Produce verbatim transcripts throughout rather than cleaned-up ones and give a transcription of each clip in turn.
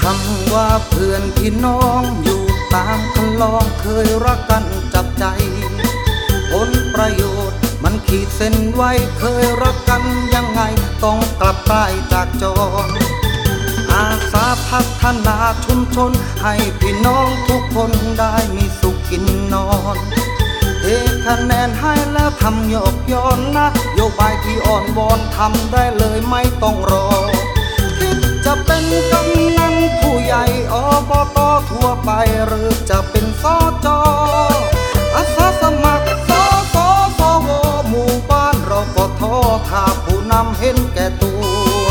คำว่าเพื่อนพี่น้องอยู่ตามคันลองเคยรักกันจับใจผลประโยชน์มันขีดเส้นไว้เคยรักกันยังไงต้องกลับใต้จากจรอาสาพัฒนาชุมชนให้พี่น้องทุกคนได้มีสุขกินนอนเทคะแนนให้แล้วทำยกย้อนนะโยบายที่อ่อนวอนทำได้เลยไม่ต้องรอคิดจะเป็นกำนันผู้ใหญ่อบตทั่วไปหรือจะเป็นสจอาสาสมัครสสสวหมู่บ้านเราก็ท้อถ้าผู้นำเห็นแก่ตัว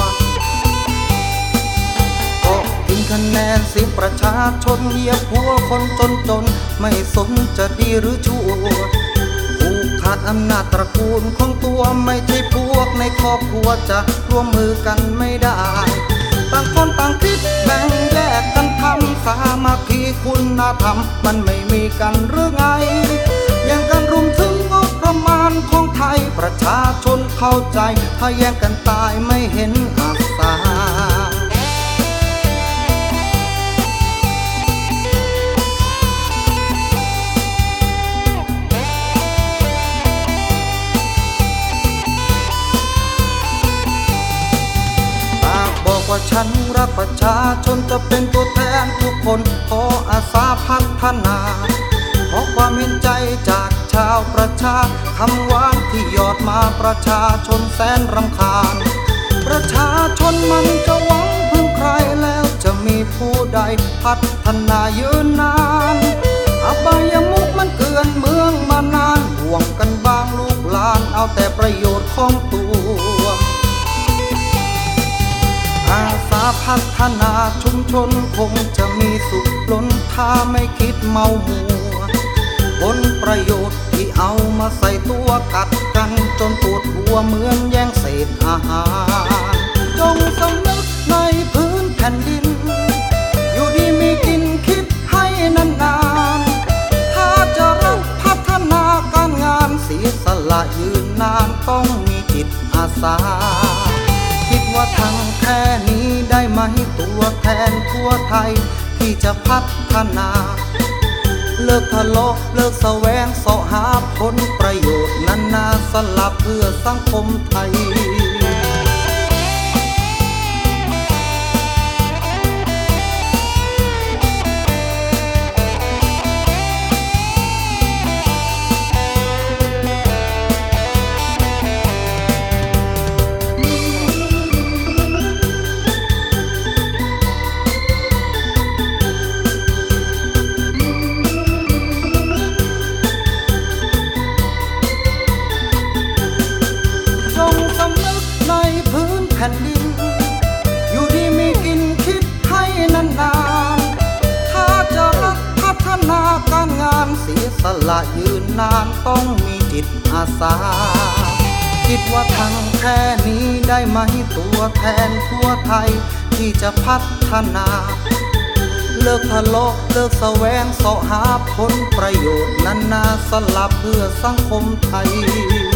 ก็กินคะแนนเสียงประชาชนเหยียบหัวคนจนจนไม่สนจะดีหรือชั่วผู้ขาดอำนาจตระกูลของตัวไม่ใช่พวกในครอบครัวจะร่วมมือกันไม่ได้ต่างคนต่างคิดแบ่งแยกกันทำสามัคคีคุณธรรมมันไม่มีกันหรือไงยังกันรุมถึงงบประมาณของไทยประชาชนเข้าใจถ้าแย่งกันตายไม่เห็นอาสาว่าฉันรักประชาชนจะเป็นตัวแทนทุกคนขออาสาพัฒนาขอความเห็นใจจากชาวประชาคำหวานที่หยอดมาประชาชนแสนรำคาญประชาชนมันจะหวังพึ่งใครแล้วจะมีผู้ใดพัฒนายืนนานอบายมุกมันเกินเมืองมานานห่วงกันบางลูกหลานเอาแต่ประโยชน์ของตัวอาสาพัฒนาชุมชนคงจะมีสุขล้นถ้าไม่คิดเมามัวผลประโยชน์ที่เอามาใส่ตัวกัดกันจนปวดหัวเหมือนแย่งเศษอาหารจงสำนึกในพื้นแผ่นดินอยู่ดีมีกินคิดให้นานๆถ้าจะรักพัฒนาการงานเสียสละยืนนานต้องมีจิตอาสาคิดว่าทำแค่นี้ได้ไหมตัวแทนทั่วไทยที่จะพัฒนาเลิกทะเลาะเลิกแสวงเสาะหาผลประโยชน์นั้นนาสละเพื่อสังคมไทยแผ่นดินอยู่ดีมีกินคิดให้นานๆถ้าจะรักพัฒนาการงานเสียสละยืนนานต้องมีจิตอาสาคิดว่าทำแค่นี้ได้ไหมตัวแทนทั่วไทยที่จะพัฒนาเลิกทะเลาะเลิกแสวงเสาะหาผลประโยชน์นั้นนาสละเพื่อสังคมไทย